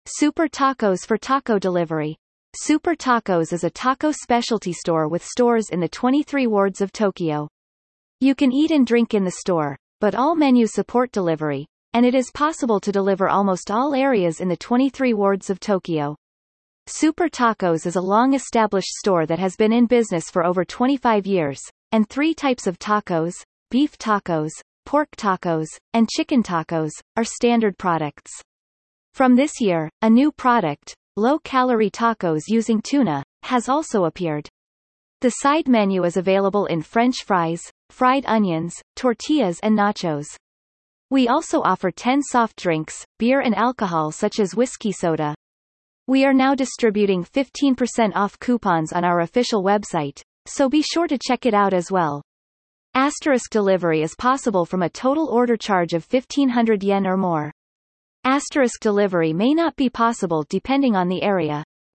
Super Tacos for taco delivery. Super Tacos is a taco specialty store with stores in the 23 wards of Tokyo. You can eat and drink in the store, but all menus support delivery, and it is possible to deliver almost all areas in the 23 wards of Tokyo. Super Tacos is a long-established store that has been in business for over 25 years, and 3 types of tacos, beef tacos, pork tacos, and chicken tacos, are standard products. From this year, a new product, low-calorie tacos using tuna, has also appeared. The side menu is available in French fries, fried onions, tortillas and nachos. We also offer 10 soft drinks, beer and alcohol such as whiskey soda. We are now distributing 15% off coupons on our official website, so be sure to check it out as well. Asterisk delivery is possible from a total order charge of 1,500 yen or more. Asterisk delivery may not be possible depending on the area.